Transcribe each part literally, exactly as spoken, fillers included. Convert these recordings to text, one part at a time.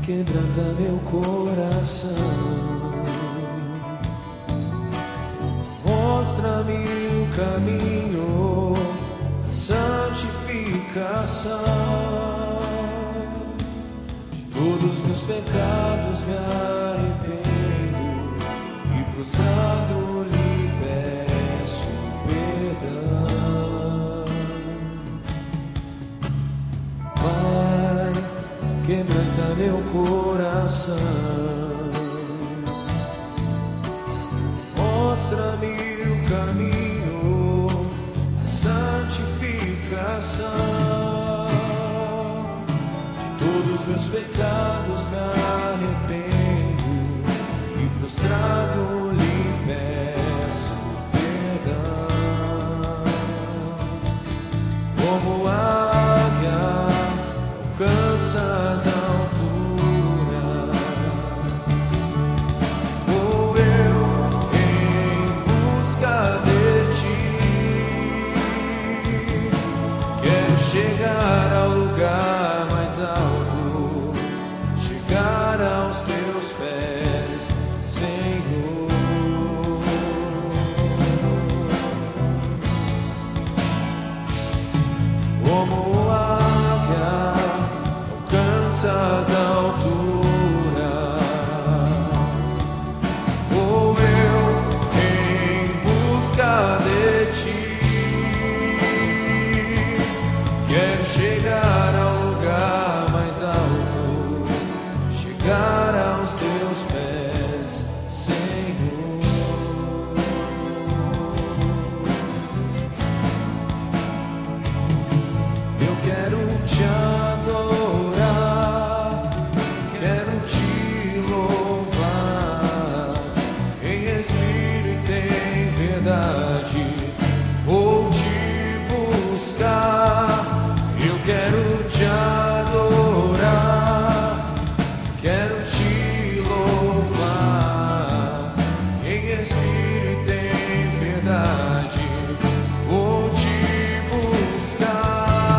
quebranta meu coração. Mostra-me o caminho da santificação. De todos meus pecados me arrependo e prostrado lhe peço perdão. Pai, quebranta meu coração. Mostra-me o caminho da santificação. De todos meus pecados me arrependo e prostrado lhe peço perdão. Como águia alcança as alturas, vou eu em busca de ti. Quero chegar ao lugar mais alto, chegar aos teus pés, Senhor. Como águia alcança as alturas, vou eu em busca de ti. Quero chegar ao lugar mais alto, chegar aos teus pés, Senhor. Eu quero te adorar, quero te louvar, em espírito e em verdade, vou te buscar. Eu quero te adorar, quero te louvar, em espírito e em verdade, vou te buscar.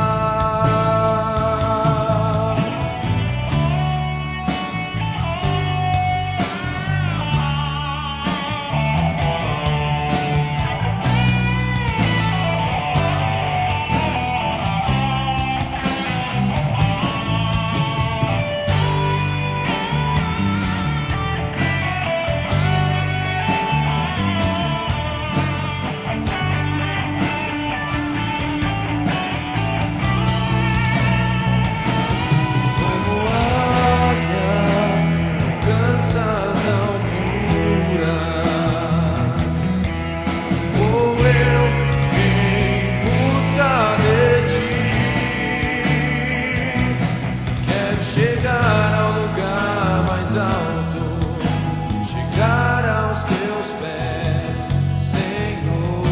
Chegar ao lugar mais alto, chegar aos teus pés, Senhor.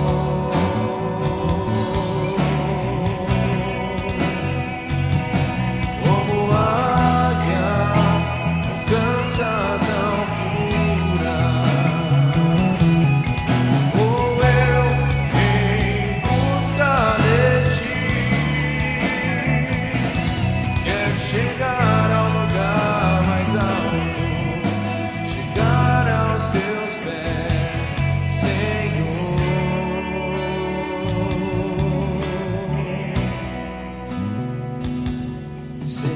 Como águia alcança as alturas, vou eu em busca de ti. Quero chegar ao lugar mais alto, chegar aos teus pés, Senhor. Senhor.